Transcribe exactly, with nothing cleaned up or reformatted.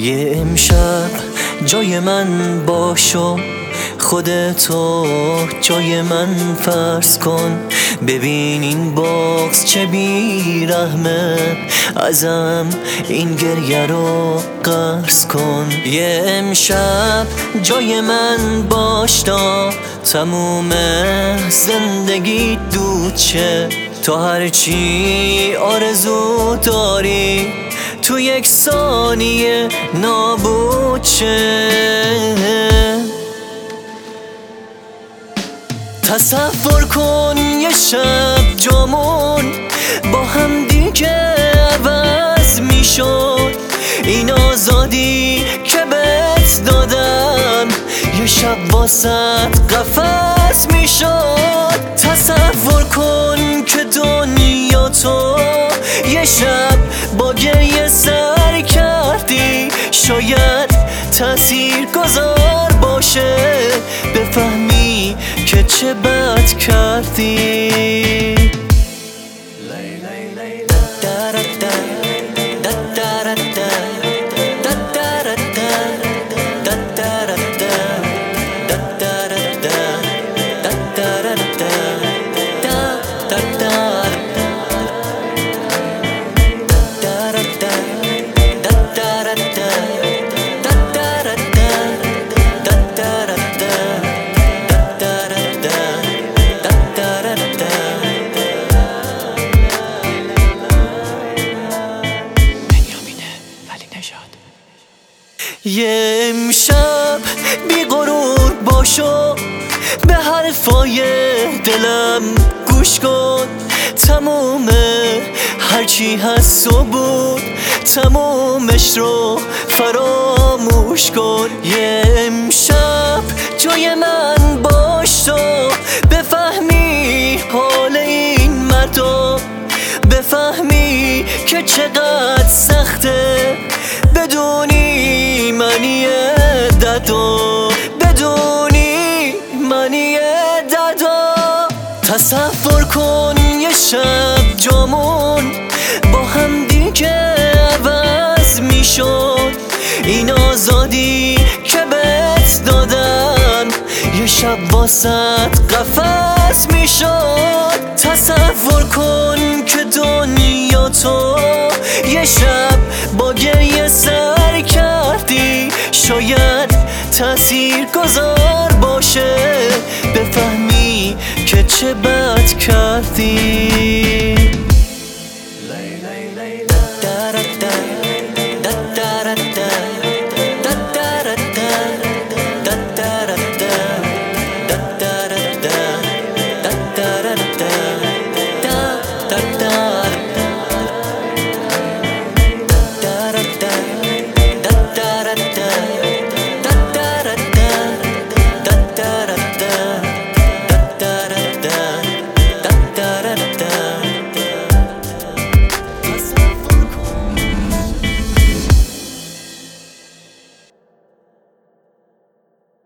یه امشب جای من باشو، خودتو جای من فرض کن. ببین این باغز چه بیرحمه، ازم این گریه رو قرض کن. یه امشب جای من باش تا تموم زندگی دود شه. تو هرچی آرزو داری تو یک ثانیه نابود شه. تصور کن یه شب جامون با هم دیگه عوض میشد. این آزادی که بهت دادم یه شب واسط قفس میشد. تصور کن که دنیا تو یه شب با گریه سر کردی، شاید تأثیر گذار باشه بفهمی که چه بد کردی. یه امشب بی غرور باشو، به حرفای دلم گوش کن. تموم هرچی هست و بود تمومش رو فراموش کن. یه امشب جای من باش تو بفهمی حال این مردم، بفهمی که چقدر سخته بدونی منی دردو، بدونی منی دردو. تصور کن یه شب جامون با هم دیگه عوض میشد. این آزادی که بهت دادم یه شب واسط قفس میشد. تصور کن که دنیا تو یه شب با گریه سر کردی، شاید تأثیر گذار باشه بفهمی که چه بد کردی.